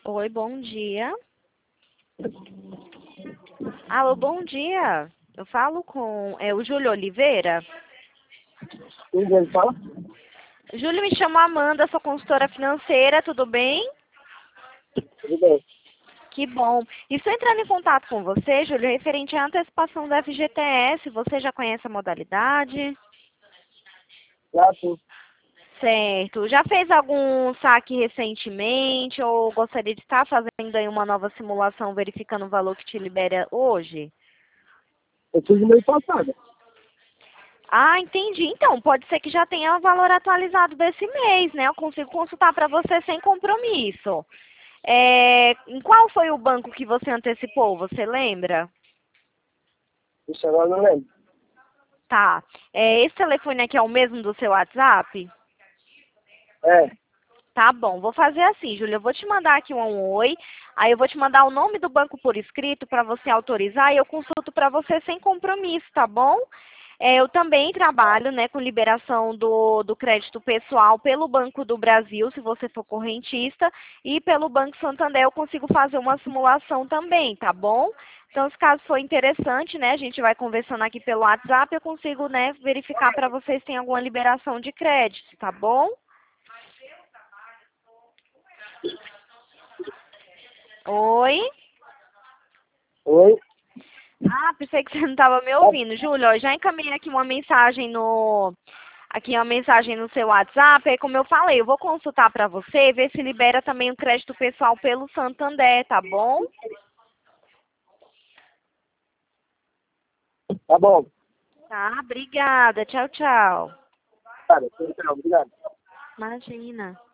Oi, bom dia. Alô, bom dia. Eu falo com o Júlio Oliveira. Quem fala? Júlio, me chamo Amanda, sou consultora financeira, tudo bem? Tudo bem. Que bom. Estou entrando em contato com você, Júlio, referente à antecipação da FGTS. Você já conhece a modalidade? Já sim. Certo. Já fez algum saque recentemente ou gostaria de estar fazendo aí uma nova simulação verificando o valor que te libera hoje? Eu fiz no mês passado. Ah, entendi. Então, pode ser que já tenha o valor atualizado desse mês, né? Eu consigo consultar para você sem compromisso. Em qual foi o banco que você antecipou? Você lembra? Isso agora eu não lembro. Tá. Esse telefone aqui é o mesmo do seu WhatsApp? É, Tá bom, vou fazer assim, Júlia. Eu vou te mandar aqui um oi, aí eu vou te mandar o nome do banco por escrito para você autorizar e eu consulto para você sem compromisso, tá bom? Eu também trabalho, né, com liberação do crédito pessoal pelo Banco do Brasil, se você for correntista, e pelo Banco Santander eu consigo fazer uma simulação também, tá bom? Então, se caso for interessante, né, a gente vai conversando aqui pelo WhatsApp, eu consigo, né, verificar para vocês se tem alguma liberação de crédito, tá bom? Oi? oi. Ah, pensei que você não estava me ouvindo. Júlio, ó, já encaminhei aqui uma mensagem no seu WhatsApp, aí como eu falei, eu vou consultar para você, ver se libera também o crédito pessoal pelo Santander, tá bom? Tá bom. Tá, obrigada. Tchau, tchau. Cara, obrigado. Imagina.